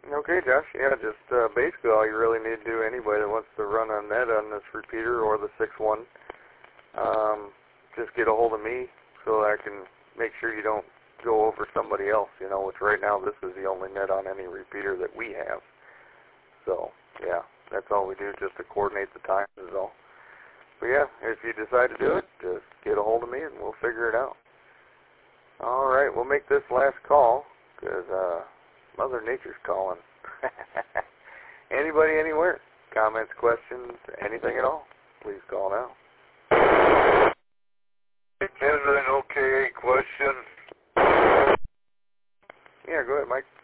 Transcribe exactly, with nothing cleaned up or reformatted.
Okay, Josh. Yeah, just uh, basically all you really need to do, anybody that wants to run a net on this repeater or the six one, um, just get a hold of me so I can make sure you don't go over somebody else, you know, which right now this is the only net on any repeater that we have. So, yeah, that's all we do, just to coordinate the times is all. But yeah, if you decide to do it, just get a hold of me and we'll figure it out. All right, we'll make this last call because uh, Mother Nature's calling. Anybody, anywhere? Comments, questions, anything at all? Please call now. Is an okay question? Yeah, go ahead, Mike.